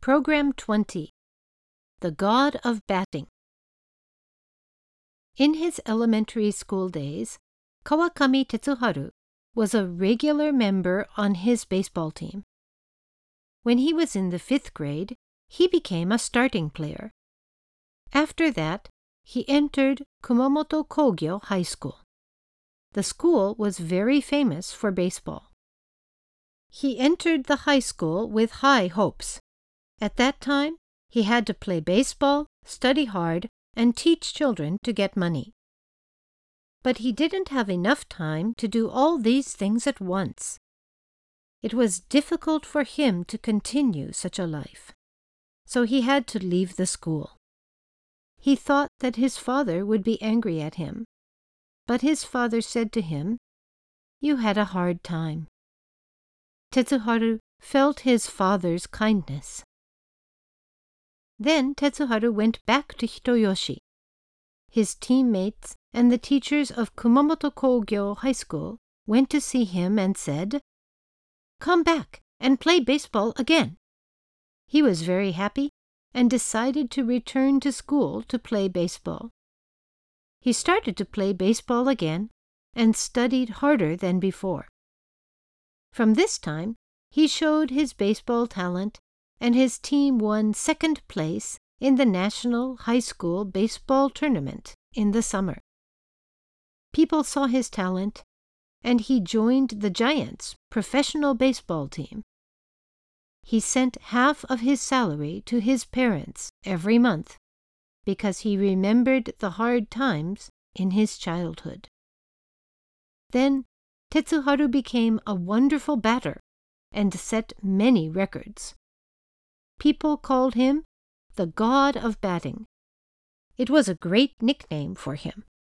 Program 20. The God of Batting. In his elementary school days, Kawakami Tetsuharu was a regular member on his baseball team. When he was in the 5th grade, he became a starting player. After that, he entered Kumamoto Kogyo High School. The school was very famous for baseball. He entered the high school with high hopes. At that time, he had to play baseball, study hard, and teach children to get money. But he didn't have enough time to do all these things at once. It was difficult for him to continue such a life, so he had to leave the school. He thought that his father would be angry at him, but his father said to him, "You had a hard time." Tetsuharu felt his father's kindness. Then Tetsuharu went back to Hitoyoshi. His teammates and the teachers of Kumamoto Kogyo High School went to see him and said, "Come back and play baseball again." He was very happy and decided to return to school to play baseball. He started to play baseball again and studied harder than before. From this time, he showed his baseball talent, and his team won 2nd place in the National High School Baseball Tournament in the summer. People saw his talent, and he joined the Giants' professional baseball team. He sent half of his salary to his parents every month because he remembered the hard times in his childhood. Then Tetsuharu became a wonderful batter and set many records. People called him the God of Batting. It was a great nickname for him.